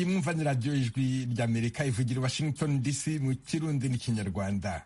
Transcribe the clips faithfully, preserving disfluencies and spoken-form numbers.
mwumva ni radiyo ijwi ry'Amerika ivugira Washington D C mu Kirundi n'ikinyarwanda.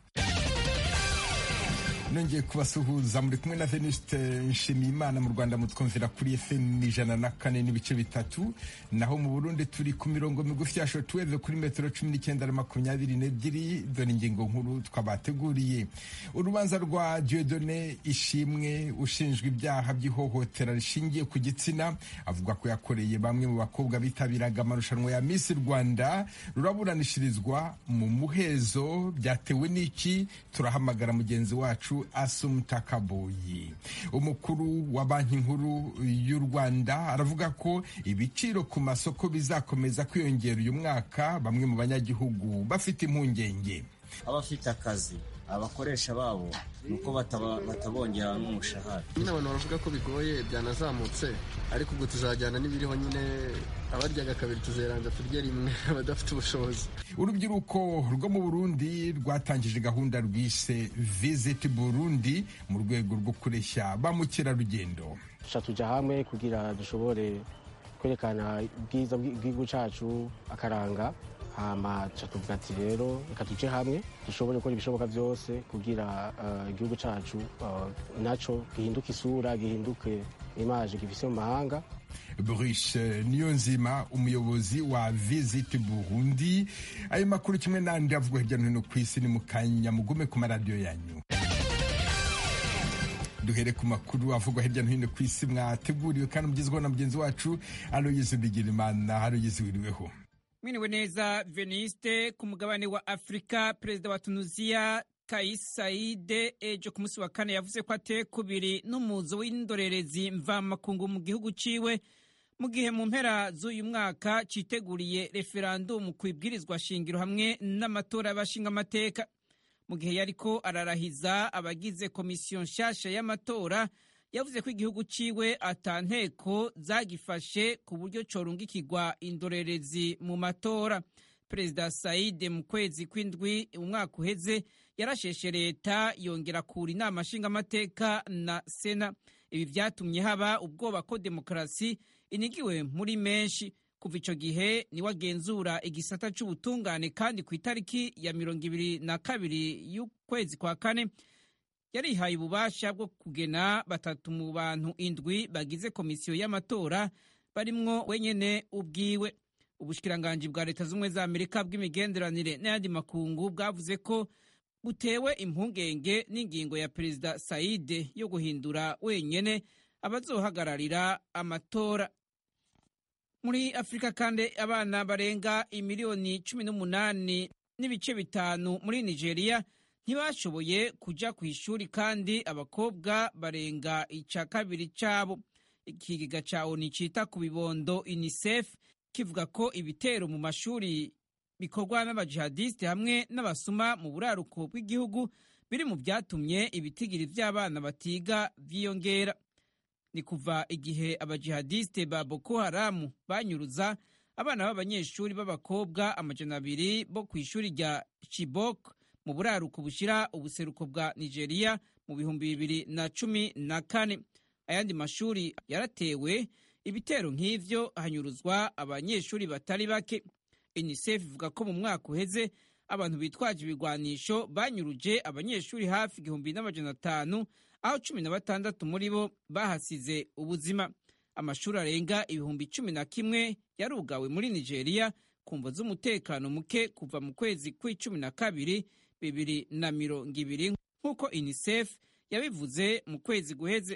Nongeye kubasuhuza, muri kumwe na Venuste Nshimiyimana. Mu Rwanda mutwumvira kuri F M ijana na kane n'ibice bitatu, naho mu Burundi turi ku mirongo migufi ya shortwave kuri metero cumi n'icyenda na makumyabiri n'ebyiri. Dore ingingo nkuru twabateguriye. Urubanza rwa Dieudonné Ishimwe ushinjwa ibyaha by'ihohotera rishingiye ku gitsina, avuga ko yakoreye bamwe mu bakobwa bitabiraga amarushanwa ya Miss Rwanda, ruraburanishirizwa mu muhezo. Byatewe n'iki? Turahamagara mugenzi wacu Asumta Kaboyi. Umukuru wa Banki Nkuru y'u Rwanda aravuga ko ibiciro ku masoko bizakomeza kwiyongera uyu mwaka, bamwe mu banyagihugu bafite impungenge. Abafite akazi, abakoresha babo nuko batabongera n'umushahara. Nyine abantu baravuga ko bigoye, byanazamutse, ariko ubwo tuzajyana n'ibiriho. Nyine abaryaga kabiri tuzeranja turye rimwe, abadafite ubushobozi. Urubyiruko rwo mu Burundi rwatangije gahunda rwise Visit Burundi mu rwego rwo kureshya ba mukerarugendo. Tuja hamwe kugira dushobore kwerekana ubwiza bw'igihugu cacu, akaranga. Hama tuvuga ati rero reka tuje hamwe dushobore gukora ibishoboka byose kugira igihugu cacu naco gihinduke isura, gihinduke image gifise mu mahanga. Bruce Niyonzima, umuyobozi wa Visit Burundi. Ayo makuru kimwe n'andi avugwa hirya no hino ku isi ni mu kanya, mugume ku maradiyo yanyu. Duhere ku makuru avugwa hirya no hino ku isi mwateguriwe kandi mugezweho na mugenzi wacu Aloyizi Bigirimana. Aloyizi, wiriweho? Mwiriwe neza Veniste. Ku mugabane wa Afrika, perezida wa Tunisia Kais Saied ejo ku munsi wa kane yavuze ko ateye kubiri n'umuzo w'indorerezi mvamakungu mu gihugu ciwe, mu gihe mu mpera z'uyu mwaka citeguriye referendum ku ibwirizwa shingiro hamwe n'amatora y'abashinga amateka. Mu gihe yariko ararahiza abagize komisiyo nshasha y'amatora, yavuze ko igihugu ciwe ata nteko zagifashe ku buryo corungikirwa indorerezi mu matora. Perezida Said mu kwezi kw'indwi umwaka uheze yarasheshe leta, yongera kura inama nshingamateka na sena. Ibi vyatumye haba ubwoba ko demokarasi inigiwe muri menshi. Kuva ico gihe niwe agenzura igisata c'ubutungane, kandi ku itariki ya mirongo ibiri na kabiri y'ukwezi kwa kane yarihaye ububasha bwo kugena batatu mu bantu indwi bagize komisiyo y'amatora, barimwo wenyene ubwiwe. Ubushikiranganji bwa Leta z'Ubumwe za Amerika bw'imigenderanire n'ayandi makungu bwavuze ko butewe impungenge n'ingingo ya Perezida Said yo guhindura wenyene abazohagararira amatora. Muri Afrika kandi, abana barenga imiliyoni cumi n'umunani n'ibice bitanu muri Nigeria ntibashoboye kuja ku ishuri, kandi abakobwa barenga ica kabiri cabo. Ikigega ca O N U cita ku bibondo UNICEF kivuga ko ibitero mu mashuri bikorwa n'abajihadiste hamwe n'abasuma mu buraruko bw'igihugu biri mu vyatumye ibitigiri vy'abana batiga vyiyongera. Ni kuva igihe abajihadiste ba Boko Haram banyuruza abana b'abanyeshuri b'abakobwa amajana abiri bo ku ishuri rya Chibok mu buraruko bushira ubuseruko bwa Nigeria mu bihumbi bibiri na cumi na kane. Ayandi mashuri yaratewe ibitero nk'ivyo, hanyuruzwa abanyeshuri batari bake. UNICEF ivuga ko mu mwaka uheze abantu bitwaje ibigwanisho banyuruje abanyeshuri hafi igihumbi n'amajana atanu, aho cumi na batandatu muri bo bahasize ubuzima. Amashuri arenga ibihumbi cumi na kimwe yarugawe muri Nigeria ku mvo z'umutekano muke kuva mu kwezi kw'icumi na kabiri bibiri na mirongo ibiri, nk'uko UNICEF yabivuze mu kwezi guheze.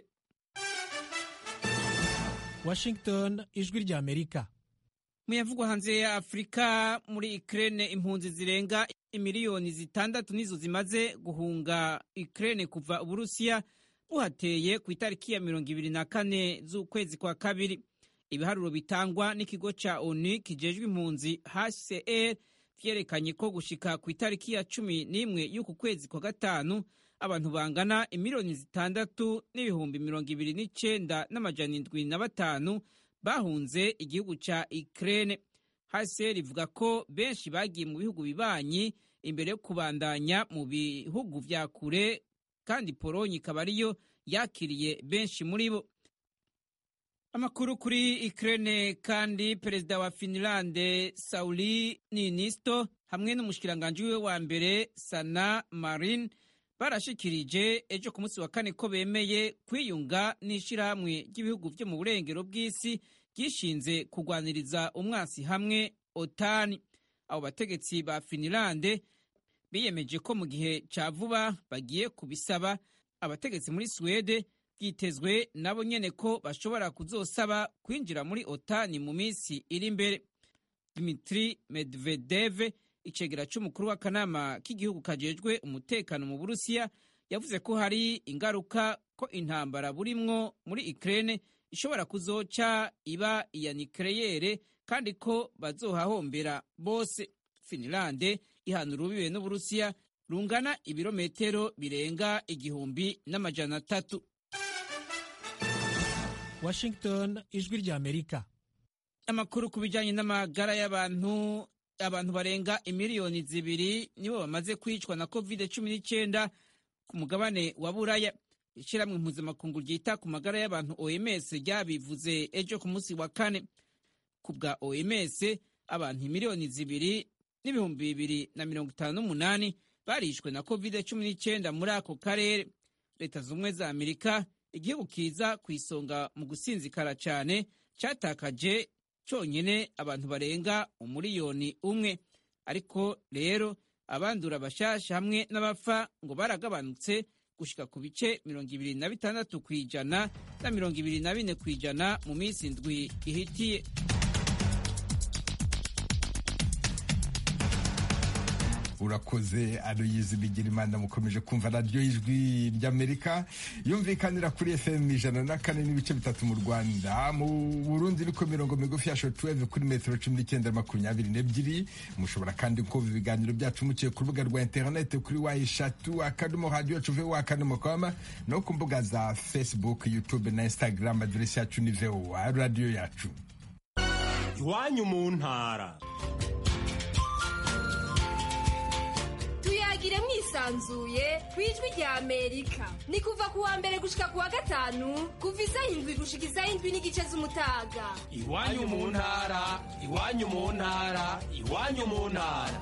Washington, ijwi rya Amerika. Muyavugwa hanze ya Afrika, muri Ukraine impunzi zirenga imiliyoni zitandatu nizo zimaze guhunga Ukraine kuva Uburusiya buhateye ku itariki ya mirongo ibiri na kane z'ukwezi kwa kabiri. Ibiharuro bitangwa n'ikigo ca O N U kijejwe impunzi H C R vyerekanye ko gushika ku itariki ya cumi n'imwe y'uku kwezi kwa gatanu abantu bangana imiliyoni zitandatu n'ibihumbi mirongo ibiri n'icenda n'amajana indwi na batanu bahunze igihugu ca Ukraine. H C R ivuga ko benshi bagiye mu bihugu bibanyi imbere yo kubandanya mu bihugu vya kure, kandi Polonye ikaba ariyo yakiriye benshi muri bo. Amakuru kuri Ukraine kandi perezida wa Finland Sauli Niinisto hamwe n'umushikiranganje we wa mbere Sanna Marin barashikirije ejo ku munsi wa kane ko bemeye kwiyunga n'ishirahamwe ry'ibihugu vyo mu burengero bw'isi gishinze kugwaniriza umwasi hamwe OTAN. Abo bategetsi ba Finland biyemeje ko mu gihe ca vuba bagiye kubisaba. Abategetsi muri Swede byitezwe nabo nyene ko bashobora kuzosaba kwinjira muri OTAN mu minsi iri imbere. Dmitry Medvedev, icegera c'umukuru w'akanama k'igihugu kajejwe umutekano mu Burusiya, yavuze ko hari ingaruka ko intambara burimwo muri Ukraine ishobora kuzoca iba iya nucleaire kandi ko bazohahombera bose. Finland ihana urubibe n'Uburusiya rungana ibirometero birenga igihumbi n'amajana atatu. Washington, ijwi rya Amerika. Amakuru ku bijyanye n'amagara y'abantu, abantu barenga imiliyoni zibiri nibo bamaze kwicwa na covid cumi n'icyenda ku mugabane wa Buraya. Ishyirahamwe mpuzamakungu ryita ku magara y'abantu O M S ryabivuze ejo ku munsi wa kane. Ku bwa O M S, abantu miliyoni zibiri n'ibihumbi bibiri na mirongo itanu n'umunani barishwe na covid cumi n'icyenda muri ako karere. Leta z'ubumwe za Amerika, igihugu kiza ku isonga mu gusinzikara cyane, cyatakaje cyonyine abantu barenga umuriyoni umwe. Ariko rero abandura bashasha hamwe n'abapfa ngo baragabanutse gushika ku bice mirongo ibiri na bitandatu kw'ijana na mirongo ibiri na bine kw'ijana mu minsi indwi ihitiye. Urakoze Aloyizi Bigirimana. Mukomeje kumva radiyo y'ijwi ry'Amerika yumvikanira kuri F M ijana na kane n'ibice bitatu mu Rwanda. Mu Burundi iriko mirongo migufi ya shortwave kuri metero cumi n'icyenda makumyabiri n'ebyiri. Mushobora kandi kumva ibiganiro byacu muciye ku rubuga rwa internet kuri wa eshatu akadomo radio yacu voa akadomo com no ku mbuga za Facebook, YouTube na Instagram. Adresi yacu ni voa radio yacu. Iwanyu mu ntara. Tuyagire mwisanzuye kwijwi rya Amerika. Ni kuva ku wa mbere gushika ku wa gatanu kuva isaha indwi gushika isaha indwi n'igice z'umutaga. Iwanyu mu ntara, iwanyu mu ntara, iwanyu mu ntara.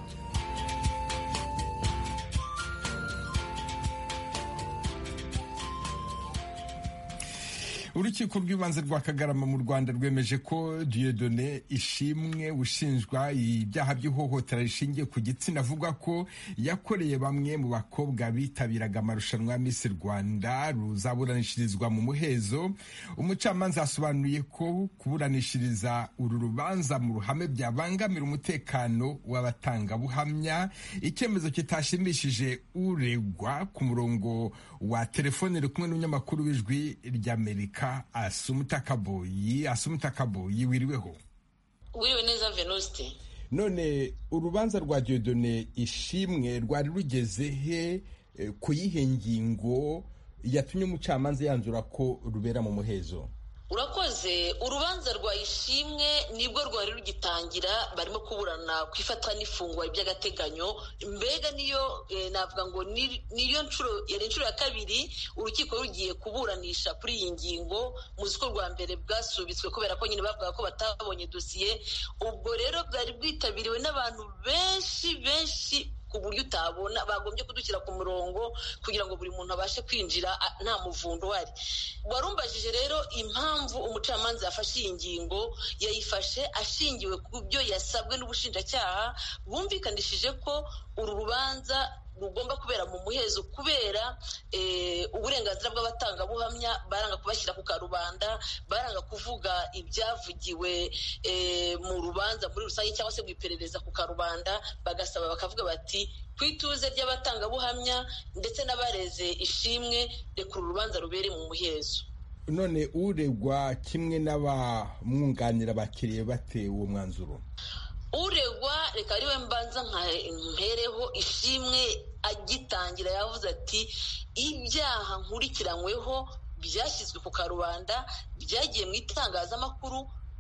Urukiko rw'ibanze rwa Kagarama mu Rwanda rwemeje ko Dieudonné Ishimwe ushinjwa ibyaha by'ihohotera rishingiye ku gitsina avuga ko yakoreye bamwe mu bakobwa bitabiraga amarushanwa ya Miss Rwanda ruzaburanishirizwa mu muhezo. Umucamanza asobanuye ko kuburanishiriza uru rubanza mu ruhame byabangamira umutekano w'abatangabuhamya, icyemezo kitashimishije uregwa. Ku murongo wa telefone uri kumwe n'umunyamakuru w'ijwi ry'Amerika Asumta Kaboyi. Asumta Kaboyi, wiriweho? Wiriwe neza Venuste. None urubanza rwa Dieudonné Ishimwe rwari rugeze he, kuyihe ngingo yatumye umucamanza yanzura ko rubera mu muhezo? Urakoze. Urubanza rwa Ishimwe nibwo rwari rugitangira, barimo kuburana ku ifatwa n'ifungwa by'agateganyo. Mbega niyo eh, navuga ngo niyo nshuro yari nshuro ya kabiri urukiko rugiye kuburanisha kuri iyi ngingo. Muzi ko rwa mbere bwasubitswe kubera ko nyine bavuga ko batabonye dosiye. Ubwo rero bwari bwitabiriwe n'abantu benshi benshi ku buryo utabona, bagombye kudushyira ku murongo kugira ngo buri muntu abashe kwinjira nta muvundo wari. Warumbajije rero impamvu umucamanza yafashe iyi ngingo. Yayifashe ashingiwe ku byo yasabwe n'ubushinjacyaha, bumvikanishije ko uru rubanza rugomba kubera mu muhezo kubera eh, uburenganzira bw'abatangabuhamya baranga kubashyira ku karubanda, baranga kuvuga ibyavugiwe eh, mu rubanza muri rusange cyangwa se mu iperereza ku karubanda, bagasaba bakavuga bati ku ituze ry'abatangabuhamya ndetse n'abareze Ishimwe reka uru rubanza rubere mu muhezo. None uregwa kimwe n'abamwunganira bakiriye bate uwo mwanzuro? Uregwa reka ariwe mbanza mpereho. Ishimwe agitangira yavuze ati ibyaha nkurikiranyweho byashyizwe ku karubanda, byagiye mu itangazamakuru,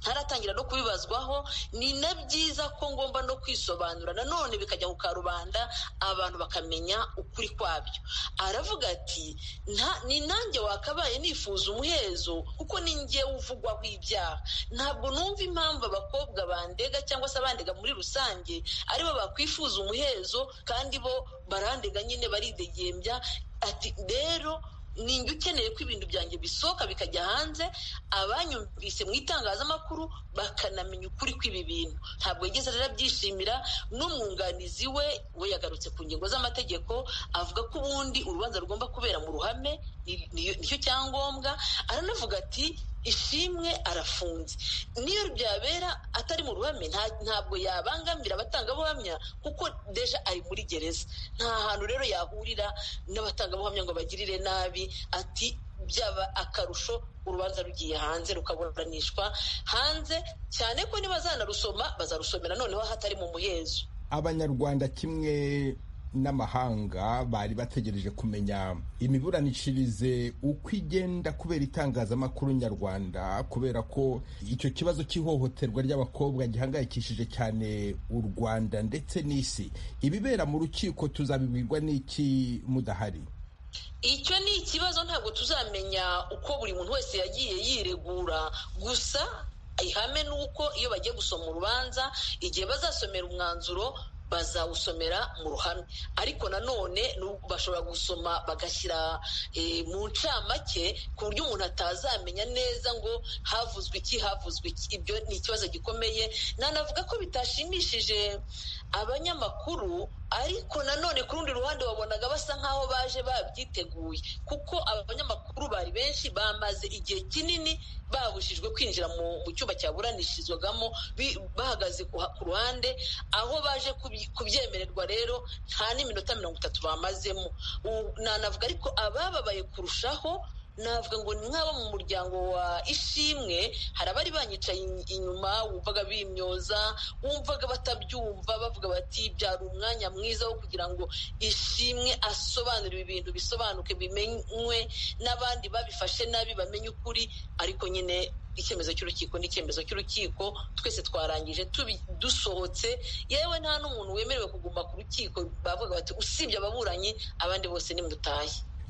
ntaratangira no kubibazwaho, ni na byiza ko ngomba no kwisobanura nanone bikajya ku karubanda abantu bakamenya ukuri kwabyo. Aravuga ati ni nanjye wakabaye nifuza umuhezo kuko ni njye uvugwaho ibyaha. Ntabwo numva impamvu abakobwa bandega cyangwa se abandega muri rusange aribo bakwifuza umuhezo kandi bo barandega nyine baridegembya. Ati rero ninjye ukeneye ko ibintu byanjye bisohoka bikajya hanze, abanyumvise mu itangazamakuru bakanamenya ukuri kw'ibi bintu. Ntabwo yigeze rero abyishimira. N'umwunganizi we we yagarutse ku ngingo z'amategeko avuga ko ubundi urubanza rugomba kubera mu ruhame, nicyo cyangombwa. Aranavuga ati Ishimwe arafunze, niyo byabera atari mu ruhame ntabwo yabangamira abatangabuhamya kuko deja ari muri gereza. Nta hantu rero yahurira n'abatangabuhamya ngo bagirire nabi. Ati byaba akarusho urubanza rugiye hanze rukaburanishwa hanze, cyane ko nibazanarusoma bazarusomera noneho hatari mu muhezo. Abanyarwanda kimwe n'amahanga bari bategereje kumenya imiburanishirize uko igenda kubera itangazamakuru nyarwanda, kubera ko icyo kibazo cy'ihohoterwa ry'abakobwa gihangayikishije cyane u Rwanda ndetse n'isi. Ibibera mu rukiko tuzabibwirwa n'iki mudahari? Icyo ni ikibazo ntabwo tuzamenya uko buri muntu wese yagiye yiregura. Gusa ihame ni uko iyo bagiye gusoma urubanza, igihe bazasomera umwanzuro bazawusomera mu ruhame, ariko nanone bashobora gusoma bagashyira mu ncamake ku buryo umuntu atazamenya neza ngo havuzwe iki havuzwe iki. Ibyo ni ikibazo gikomeye. Nanavuga ko bitashimishije abanyamakuru, ariko nanone ku rundi ruhande wabonaga basa nkaho baje babyiteguye, kuko abanyamakuru bari benshi bamaze igihe kinini babujijwe kwinjira mu cyumba cyaburanishirizwagamo bahagaze ku ruhande. Aho baje kubyemererwa rero nta n'iminota mirongo itatu bamazemo. Nanavuga ariko abababaye kurushaho navuga ngo ni nk'abo mu muryango wa Ishimwe. Hari abari banyicaye inyuma, wumvaga bimyoza, wumvaga batabyumva, bavuga bati byari umwanya mwiza wo kugira ngo Ishimwe asobanure ibintu bisobanuke bimenywe n'abandi babifashe nabi bamenye ukuri. Ariko nyine icyemezo cy'urukiko ni icyemezo cy'urukiko, twese twarangije dusohotse, yewe nta n'umuntu wemerewe kuguma ku rukiko. Bavuga bati usibye ababuranyi abandi bose nimutahe.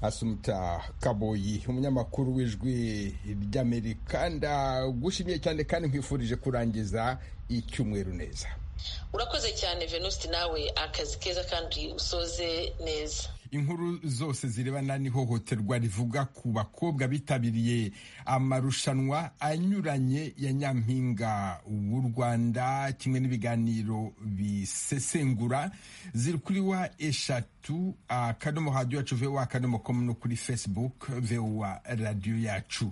Asumta Kaboyi, umunyamakuru w'Ijwi ry'Amerika, ndagushimiye cyane kandi nkwifurije kurangiza icyumweru neza. Urakoze cyane Venuste, nawe akazi keza kandi usoze neza. Inkuru zose zirebana n'ihohoterwa rivuga ku bakobwa bitabiriye amarushanwa anyuranye ya Nyampinga w'u Rwanda kimwe n'ibiganiro bisesengura ziri kuri wa eshatu akadomo radio yacu V O A akadomo com no kuri Facebook V O A radio yacu.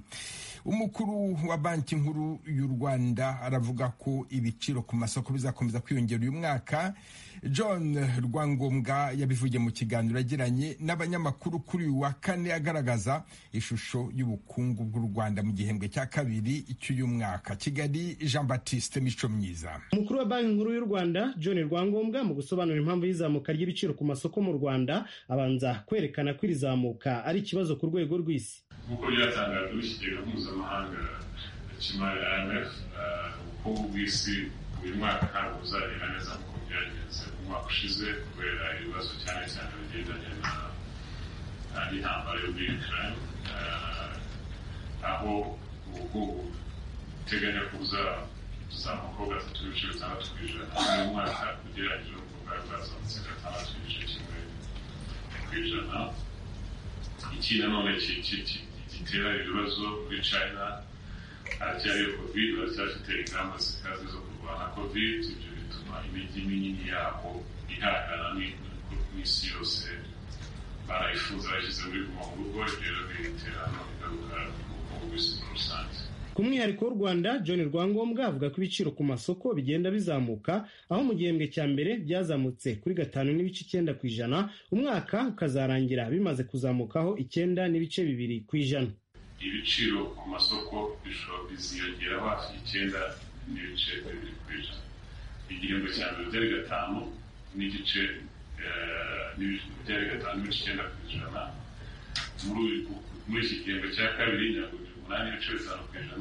Umukuru wa Banki Nkuru y'u Rwanda aravuga ko ibiciro ku masoko bizakomeza kwiyongera uyu mwaka. John Rwangombwa yabivugiye mu kiganiro yagiranye n'abanyamakuru kuri uyu wa kane agaragaza ishusho y'ubukungu bw'u Rwanda mu gihembwe cya kabiri cy'uyu mwaka. Kigali, Jean Baptiste Mico Myiza. Umukuru wa Banki Nkuru y'u Rwanda John Rwangombwa mu gusobanura impamvu y'izamuka ry'ibiciro ku masoko mu Rwanda abanza kwerekana ko irizamuka ari ikibazo ku rwego rw'isi. Nk'uko byatangajwe n'ikigega mpuzamahanga cy'imari I M F, ubukungu bw'isi uyu mwaka ntabwo buzagenda neza nk'uko byagenze umwaka ushize kubera ibibazo cyane cyane bigendanye n'intambara yo muri Ukraine, aho ubukungu buteganya ko buzamuka gatatu n'ibice bitandatu ku ijana uyu mwaka ugereranyije n'uko bwari bwazamutse gatandatu n'igice kimwe ku ijana. Iki nanone gitera ibibazo muri China, haracyariyo covid, baracyafite ingamba zikaze zo kurwanya covid. Ibyo bituma imijyi minini yabo ihangana n'isi yose barayifuza bashyize muri guma mu rugo, rero bitera ingaruka ku bukungu bw'isi muri rusange. Ku mwihariko w'u Rwanda, John Rwangombwa avuga ko ibiciro ku masoko bigenda bizamuka, aho mu gihembwe cya mbere byazamutse kuri gatanu n'ibice icyenda ku ijana, umwaka ukazarangira bimaze kuzamukaho icyenda n'ibice bibiri ku ijana. Ibiciro ku masoko biziyongera hafi icyenda n'ibice bibiri ku ijana. Igihembwe cya mbere byari gatanu n'igice byari gatanu n'ibice icyenda ku ijana. Muri iki gihembwe cya kabiri ntabwo umunani n'ibice bitanu ku ijana,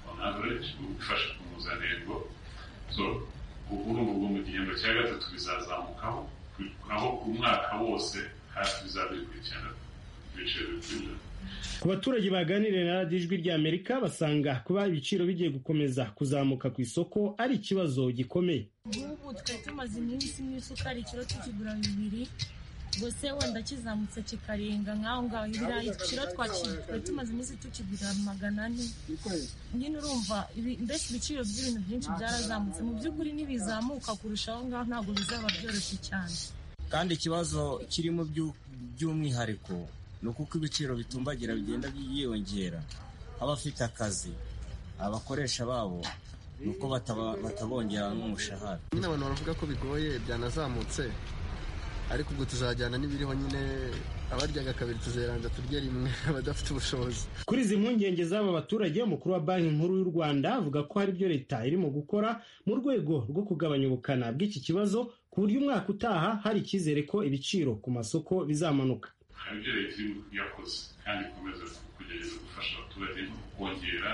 ntabwo ari gufasha ku mpuzandengo. So urumva ubwo mu gihembwe cya gatatu bizazamukaho aho umwaka wose hafi bizaba biri kuri icyenda ibice bibiri. Ku baturage baganiriye na radiyo ijwi ry'Amerika basanga kuba ibiciro bigiye gukomeza kuzamuka ku isoko ari ikibazo gikomeye. Ubu twe tumaze iminsi n'isukari ikiro tukigura bibiri, gusa wenda kizamutse kikarenga nk'aho ngaho. Ibirayi ikiro twakigura tumaze iminsi tukigura magana ane. Nyine urumva mbese ibiciro by'ibintu byinshi byarazamutse. Mu by'ukuri ntibizamuka kurushaho ngaho ntabwo bizaba byoroshye cyane. Kandi ikibazo kirimo by'umwihariko ni uko ibiciro bitumbagira bigenda byiyongera. Abafite akazi, abakoresha babo ni uko batabongera n'umushahara. Nyine abantu baravuga ko bigoye byanazamutse, ariko ubwo tuzajyana n'ibiriho. Nyine abaryaga kabiri tuzeranja turye rimwe abadafite ubushobozi. Kuri izi mpungenge z'aba baturage, umukuru wa Banki Nkuru y'u Rwanda avuga ko hari ibyo leta irimo gukora mu rwego rwo kugabanya ubukana bw'iki kibazo, ku buryo umwaka utaha hari icyizere ko ibiciro ku masoko bizamanuka. Hari ibyo leta irimo yakoze kandi ikomeza kugerageza gufasha abaturage kongera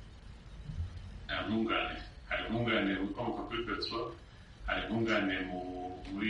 ntungane. Hari ntungane ukomoka kuri peteroli, hari ntungane muri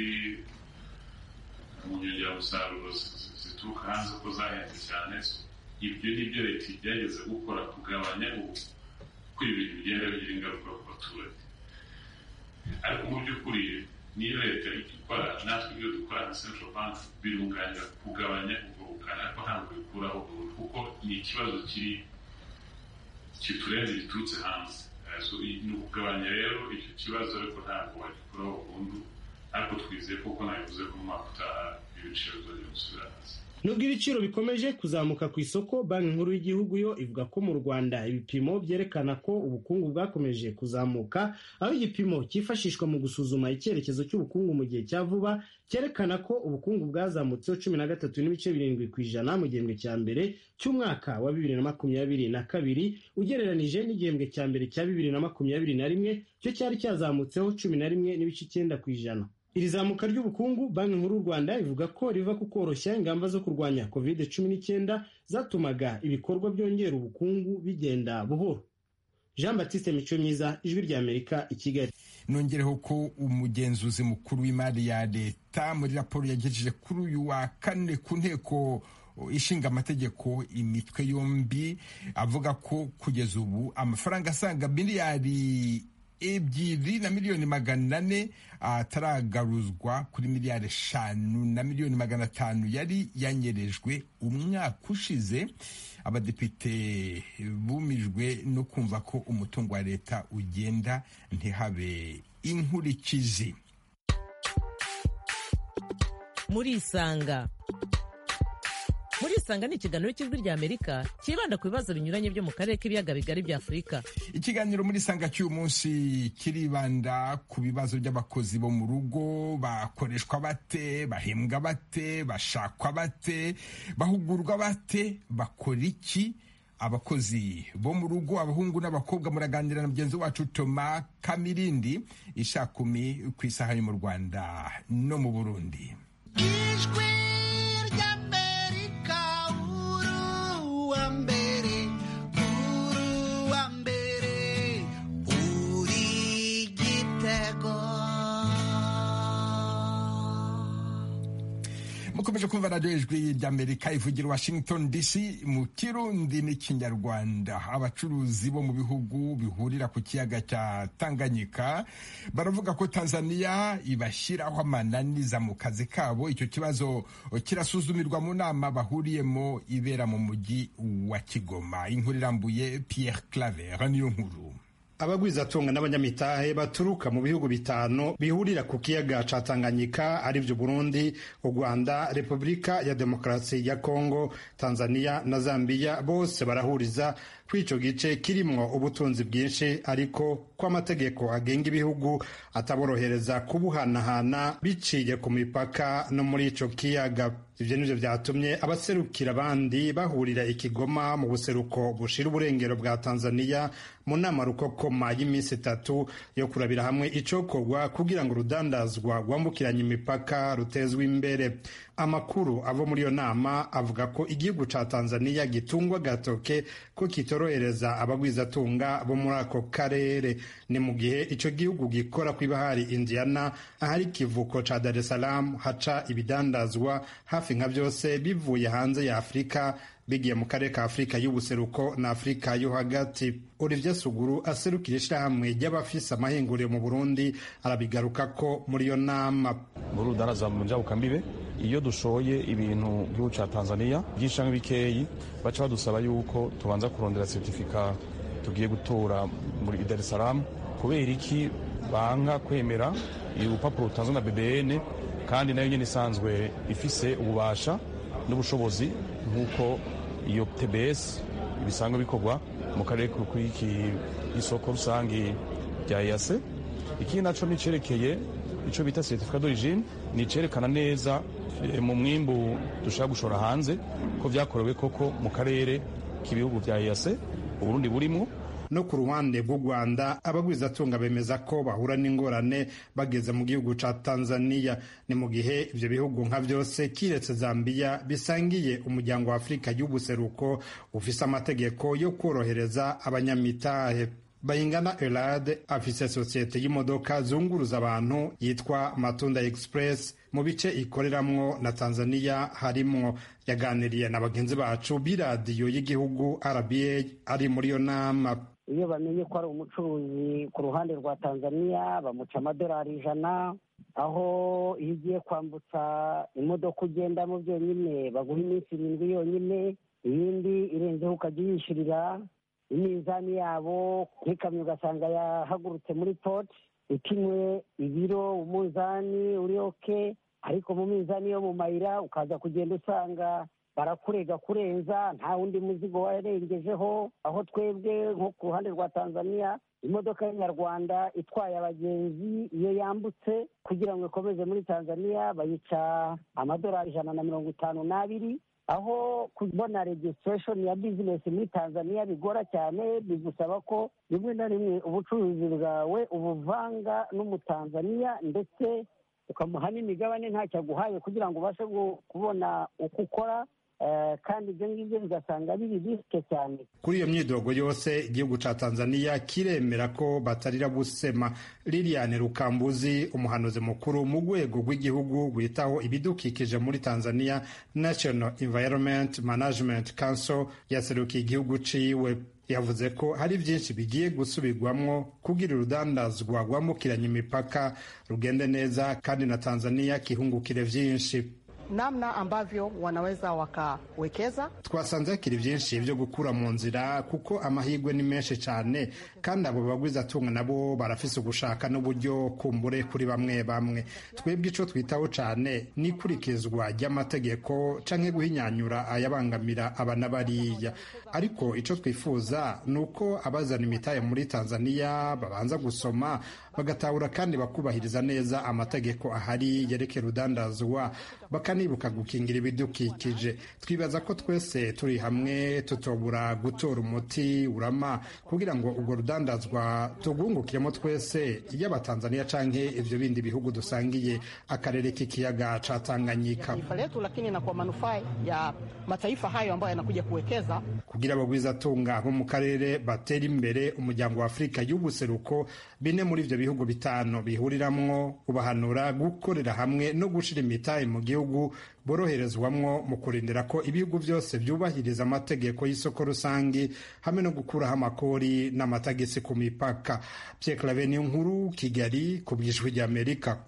mu nyongeramusaruro zituruka hanze ko zahenze cyane. Ibyo ni byo leta igerageza gukora kugabanya uko ibintu bigenda bigira ingaruka ku baturage. Ariko mu by'ukuri niyo leta ikora, natwe ibyo dukora na Central Bank birunganira kugabanya ubwo bukana, ariko ntabwo bikuraho kuko ni ikibazo kiri kiturenze giturutse hanze. Ni ukugabanya rero icyo kibazo, ariko ntabwo wagikuraho burundu. Ariko twizeye kuko nabivuze ko mu mwaka utaha ibiciro bizongera gusubira hasi. Nubwo ibiciro bikomeje kuzamuka ku isoko, Banki Nkuru y'Igihugu yo ivuga ko mu Rwanda ibipimo byerekana ko ubukungu bwakomeje kuzamuka, aho igipimo cyifashishwa mu gusuzuma icyerekezo cy'ubukungu mu gihe cya vuba cyerekana ko ubukungu bwazamutseho cumi na gatatu n'ibice birindwi ku ijana mu gihembwe cya mbere cy'umwaka wa bibiri na makumyabiri na kabiri ugereranije n'igihembwe cya mbere cya bibiri na makumyabiri na rimwe cyo cyari cyazamutseho cumi na rimwe n'ibice icyenda ku ijana. Iri zamuka ry'ubukungu, Banki Nkuru y'u Rwanda ivuga ko riva ku koroshya ingamba zo kurwanya covid cumi n'icyenda zatumaga ibikorwa byongera ubukungu bigenda buhoro. Jean Baptiste Micomyiza, Ijwi ry'Amerika, i Kigali. Nongereho ko umugenzuzi mukuru w'imari ya leta muri raporo yagejeje kuri uyu wa kane ku nteko ishinga amategeko imitwe yombi avuga ko kugeza ubu amafaranga asaga miliyari ebyiri na miliyoni magana ane ataragaruzwa kuri miliyari eshanu na miliyoni magana atanu yari yanyerejwe umwaka ushize. Abadepite bumijwe no kumva ko umutungo wa leta ugenda ntihabe inkurikizi. Muri Isanga muri Isanga ni ikiganiro cy'Ijwi ry'Amerika kibanda ku bibazo binyuranye byo mu karere k'ibiyaga bigari bya Afurika. Ikiganiro muri Isanga cy'uyu munsi kiribanda ku bibazo by'abakozi bo mu rugo, bakoreshwa bate, bahembwa bate, bashakwa bate, bahugurwa bate, bakora iki. Abakozi bo mu rugo, abahungu n'abakobwa, muraganira na mugenzi wacu Thomas Kamirindi isaa kumi ku isaha yo mu Rwanda no mu Burundi. Mukomeje kumva radiyo Ijwi ry'Amerika ivugira Washington D C mu Kirundi n'Ikinyarwanda. Abacuruzi bo mu bihugu bihurira ku kiyaga cya Tanganyika baravuga ko Tanzania ibashyiraho amananiza mu kazi kabo. Icyo kibazo kirasuzumirwa mu nama bahuriyemo ibera mu mujyi wa Kigoma. Inkuru irambuye Pierre Claver niyo nkuru. Abagwizatunga n'abanyamitahe baturuka mu bihugu bitanu bihurira ku kiyaga ca Tanganyika ari byo Burundi, u Rwanda, Repubulika ya Demokarasi ya Kongo, Tanzania na Zambia, bose barahuriza kw'ico gice kirimwo ubutunzi bwinshi, ariko ko amategeko agenga ibihugu ataborohereza kubuhanahana biciye ku mipaka no muri ico kiyaga. Ivyo nivyo vyatumye abaserukira abandi bahurira i Kigoma mu buseruko bushira uburengero bwa Tanzania mu nama rukokoma y'imisi itatu yo kurabira hamwe icokorwa kugira ngo urudandazwa rwambukiranya imipaka rutezwe imbere. Amakuru avo muri iyo nama avuga ko igihugu ca Tanzania gitungwa gatoke ko kitorohereza abagwizatunga bo muri ako karere. Ni mu gihe ico gihugu gikora kw'ibahari Indiana, ahari ikivuko ca Dar es Salaam haca ibidandazwa hafi nka vyose bivuye hanze ya Afrika bigiye mu karere ka Afrika y'ubuseruko na Afrika yo hagati. Olivier Suguru aserukira ishirahamwe ry'abafise amahinguriro mu Burundi arabigaruka ko muri iyo nama. Muri udaraza mu njabukambibe iyo dushoye ibintu by'u ca Tanzania byishanwe bikeyi baca badusaba yuko tubanza kurondera certificat tugiye gutora muri Dar es Salaam. Kubera iki banka kwemera urupapuro rutanzwe na B B N kandi nayo nyene isanzwe ifise ububasha n'ubushobozi nk'uko iyo T B S ibisanzwe bikorwa mu karere k'iki isoko rusangi rya E A C. Iki naco nicerekeye ico bita certificat d'origine, nicerekana neza mu mwimbu dushaka gushora hanze ko vyakorewe koko mu karere k'ibihugu vya E A C Uburundi burimwo. No ku ruhande rw'u Rwanda abagwizatunga bemeza ko bahura n'ingorane bageze mu gihugu ca Tanzania. Ni mu gihe ivyo bihugu nka vyose kiretse Zambia bisangiye umuryango wa Afrika y'ubuseruko ufise amategeko yo korohereza abanyamitahe. Bayingana Elade afise sosiyete y'imodoka zunguruza abantu yitwa Matunda Express mu bice ikoreramwo na Tanzania harimwo. Yaganiriye na bagenzi bacu b'iradiyo y'igihugu R B A ari muri yo nama. Iyo bamenye ko ari umucuruzi ku ruhande rwa Tanzania bamuca amadolari ijana, aho iyo ugiye kwambutsa imodoka ugendamo byonyine baguha iminsi irindwi yonyine, iyindi irenzeho ukajya uyishyurira. Iminzani yabo nk'ikamyo ugasanga yahagurutse muri port ipimwe ibiro, umunzani uri oke, ariko mu minzani yo mu mayira ukaza kugenda usanga barakurega kurenza, nta wundi muzigo warengejeho. Aho twebwe nko ku ruhande rwa Tanzania imodoka y'Inyarwanda itwaye abagenzi iyo yambutse kugira ngo ikomeze muri Tanzania bayica amadolari ijana na mirongo itanu n'abiri, aho kubona registration ya business muri Tanzania bigora cyane. Bigusaba ko rimwe na rimwe ubucuruzi bwawe ubuvanga n'umutanzania ndetse ukamuha n'imigabane ntacyo aguhaye kugira ngo ubashe kubona uko ukora. Uh, kandi ibyo ngibyo bigasanga biri risike cyane. Kuri iyo myidogo yose igihugu ca Tanzania kiremera ko batarira busema. Liliane Rukambuzi, umuhanuzi mukuru mu rwego rw'igihugu rwitaho ibidukikije muri Tanzania, National Environment Management Council, yaserukiye igihugu ciwe. Yavuze ko hari byinshi bigiye gusubirwamwo kugira urudandazwa rwambukiranya imipaka rugende neza kandi na Tanzania kihungukire vyinshi. Namna ambavyo wanaweza wakawekeza. Twasanze hakiri byinshi byo gukura mu nzira kuko amahirwe ni menshi cyane, kandi abo bagwizatunga nabo barafise ugushaka n'uburyo kumbure kuri bamwe bamwe. Twebwe ico twitaho cyane ni kurikizwa ry'amategeko canke guhinyanyura ayabangamira abana bariya. Ariko ico twifuza nuko abazana imitahe muri Tanzania babanza gusoma bagatahura kandi bakubahiriza neza amategeko ahari yerekera urudandazwa, bakanibuka gukingira ibidukikije. Twibaza ko twese turi hamwe tutobura gutora umuti urama kugira ngo urwo rudandazwa tugungukiremo twese, y'Abatanzania canke ivyo bindi bihugu dusangiye akarere k'ikiyaga ca Tanganyika, taifa letu, lakini na kwa manufaa ya mataifa hayo ambayo yanakuja kuwekeza. Kugira abagwizatunga bo mu karere batera imbere, umuryango wa Afrika y'ubuseruko bine muri ivyo bihugu bitano bihuriramwo ubahanura gukorera hamwe no gushira imitahe mu gihugu boroherezwamwo mu kurindira ko ibihugu byose byubahiriza amategeko y'isoko rusangi hamwe no gukuraho amakori n'amatagisi ku mipaka. Pierre Claver Niyonkuru, Kigali, ku bw'Ijwi ry'Amerika.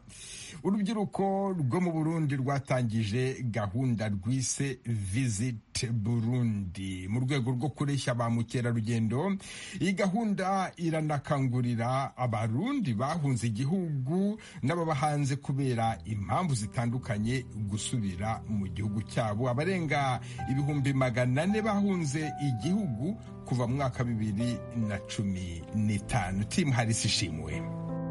Urubyiruko rwo mu Burundi rwatangije gahunda rwise Visit Burundi mu rwego rwo kureshya ba mukerarugendo. Iyi gahunda iranakangurira abarundi bahunze igihugu n'ababa hanze kubera impamvu zitandukanye gusubira mu gihugu cyabo. Abarenga ibihumbi magana ane bahunze igihugu kuva mu mwaka bibiri na cumi n'itanu. Tim Harris ishimwe.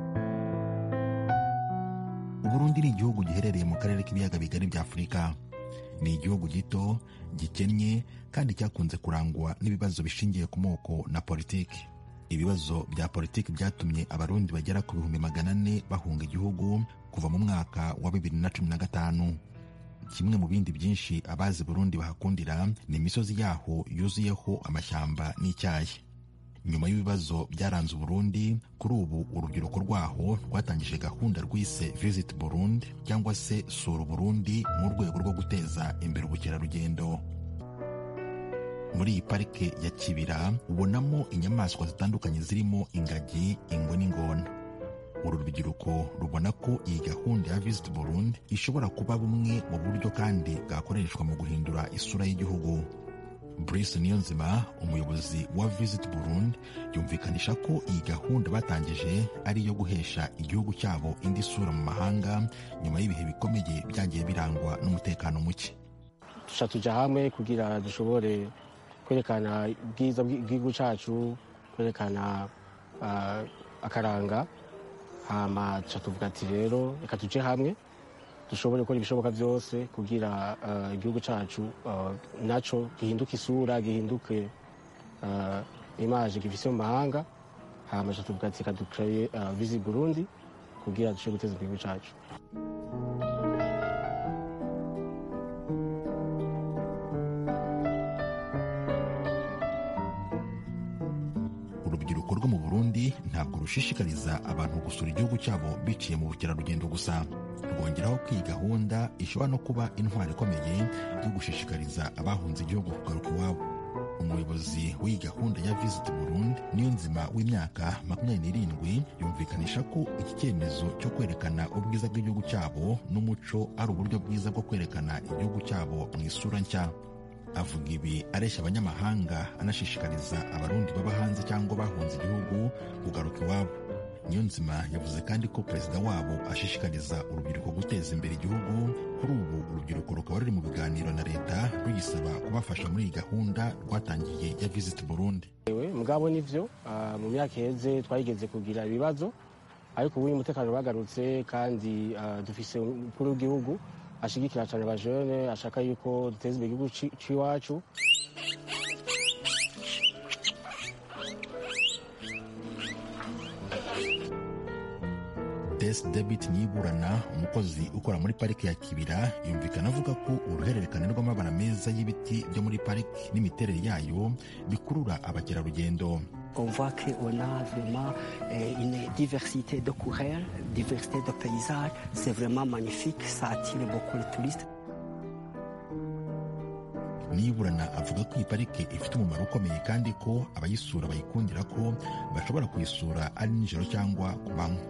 Uburundi ni igihugu giherereye mu karere k'ibiyaga bigari bya Afurika. Ni igihugu gito, gikennye kandi cyakunze kurangwa n'ibibazo bishingiye ku moko na politiki. Ibibazo bya politiki byatumye abarundi bagera ku bihumbi magana ane bahunga igihugu kuva mu mwaka wa bibiri na cumi na gatanu. kimwe mu bindi byinshi abazi Burundi bahakundira ni imisozi yaho yuzuyeho amashyamba n'icyayi. Nyuma y'ibibazo byaranze Burundi, kuri ubu urubyiruko rwaho rwatangije gahunda rwise Visit Burundi cyangwa se Sura Burundi mu rwego rwo guteza imbere ubukerarugendo. Muri iyi parike ya Kibira ubonamo inyamaswa zitandukanye zirimo ingagi, ingwe n'ingona. Uru rubyiruko rubona ko iyi gahunda ya Visit Burundi ishobora kuba bumwe mu buryo kandi bwakoreshwa mu guhindura isura y'igihugu. Brice Niyonzima, umuyobozi wa Visit Burundi, yumvikanisha ko iyi gahunda batangije ari iyo guhesha igihugu cyabo indi sura mu mahanga nyuma y'ibihe bikomeye byagiye birangwa n'umutekano muke. Tusha tuja hamwe kugira dushobore kwerekana ubwiza bw'igihugu cyacu, kwerekana uh, akaranga, hama tuca tuvuga ati rero reka tuje hamwe dushobore gukora ibishoboka byose kugira uh, igihugu cyacu uh, naco gihinduke isura, gihinduke uh, image gifise mu mahanga. Hama tuca tuvuga ati reka dukreye uh, Visit Burundi kugira dushobore guteza igihugu cyacu. Urubyiruko rwo mu Burundi ntabwo rushishikariza abantu gusura igihugu cyabo biciye mu bukerarugendo gusa. Rwongeraho ko iyi gahunda ishobora no kuba intwari ikomeye yo gushishikariza abahunze igihugu kugaruka iwabo. Umuyobozi w'iyi gahunda ya Visit Burundi, Niyonzima w'imyaka makumyabiri n'irindwi, yumvikanisha ko iki cyemezo cyo kwerekana ubwiza bw'igihugu cyabo n'umuco ari uburyo bwiza bwo kwerekana igihugu cyabo mu isura nshya. Avuga ibi areshya abanyamahanga, anashishikariza abarundi baba hanze cyangwa bahunze igihugu kugaruka iwabo. Niyonzima yavuze kandi ko perezida wabo ashishikariza urubyiruko guteza imbere igihugu. Kuri ubu urubyiruko rukaba ruri mu biganiro na leta ruyisaba kubafasha muri iyi gahunda rwatangiye ya Visit Burundi. Mugabo nivyo uh, mu myaka iheze twayigeze kugira ibibazo, ariko ubu umutekano wagarutse kandi uh, dufise umukuru w'igihugu ashigikira cyane abajene, ashaka yuko duteza imbere igihugu c'iwacu. Des Debit Niburana, umukozi ukora muri parike ya Kibira, yumvikana avuga ko uruhererekane rw'amabara meza y'ibiti byo muri parike n'imiterere yayo bikurura abakerarugendo. On voit qu'on a vraiment euh, une diversité de couleurs, diversité de paysages. C'est vraiment magnifique, ça attire beaucoup les touristes. Niburana avuga ko iyi parike ifite umumaro ukomeye kandi ko abayisura bayikundira ko bashobora kuyisura ari nijoro cyangwa ku manywa.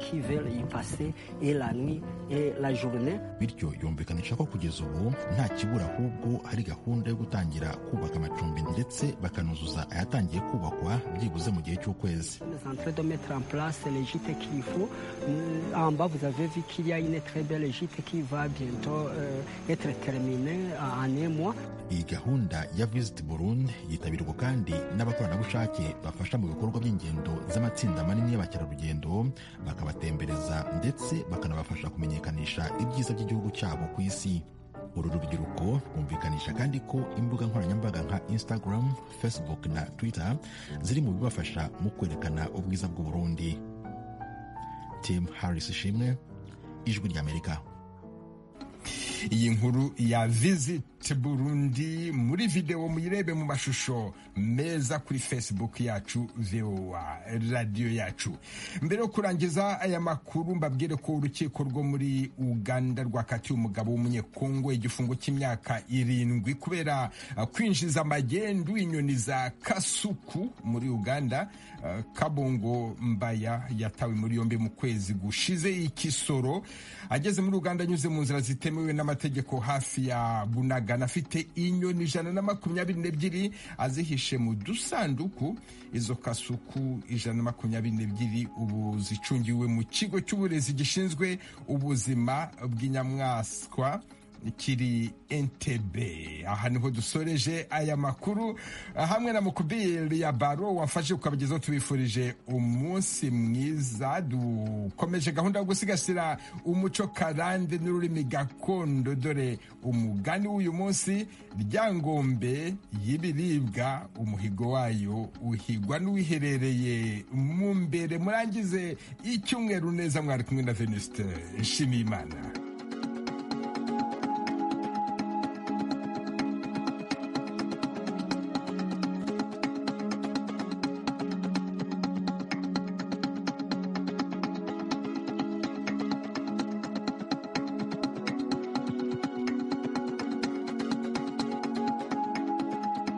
Bityo yumvikanisha ko kugeza ubu nta kibura, ahubwo hari gahunda yo gutangira kubaka amacumbi ndetse bakanuzuza ayatangiye kubakwa byibuze mu gihe cy'ukwezi. Iyi gahunda ya Visit Burundi yitabirwa kandi n'abakoranabushake bafasha mu bikorwa by'ingendo z'amatsinda manini y'abakerarugendo, bakabatembereza ndetse bakanabafasha kumenyekanisha ibyiza by'igihugu cyabo ku isi. Uru rubyiruko rwumvikanisha kandi ko imbuga nkoranyambaga nka Instagram, Facebook na Twitter ziri mu bibafasha mu kwerekana ubwiza bw'u Burundi. Tim Harris Shimwe, Ijwi ry'Amerika. Iyi nkuru ya Visit Burundi muri video muyirebe mu mashusho meza kuri Facebook yacu V O A radio yacu. Mbere yo kurangiza aya makuru mbabwire ko urukiko rwo muri Uganda rwakatiye umugabo w'umunyekongo igifungo cy'imyaka irindwi kubera kwinjiza magendu inyoni za kasuku muri Uganda. Kabongo Mbaya yatawe muri yombi mu kwezi gushize ikisoro ageze muri Uganda anyuze mu nzira zitemewe n'amategeko hafi ya Bunagana, afite inyoni ijana na makumyabiri n'ebyiri azihishe mu dusanduku. Izo kasuku ijana na makumyabiri n'ebyiri ubu zicungiwe mu kigo cy'uburezi gishinzwe ubuzima bw'inyamaswa kiri Entebbe. Aha niho dusoreje aya makuru hamwe na Mukubiri ya Baro wafashe ukabagezaho. Tubifurije umunsi mwiza, dukomeje gahunda yo gusigasira umuco karande n'ururimi gakondo. Dore umugani w'uyu munsi: ryangombe y'ibiribwa umuhigo wayo uhigwa n'uwiherereye mu mbere. Murangize icyumweru neza, mwari kumwe na Venuste Nshimiyimana.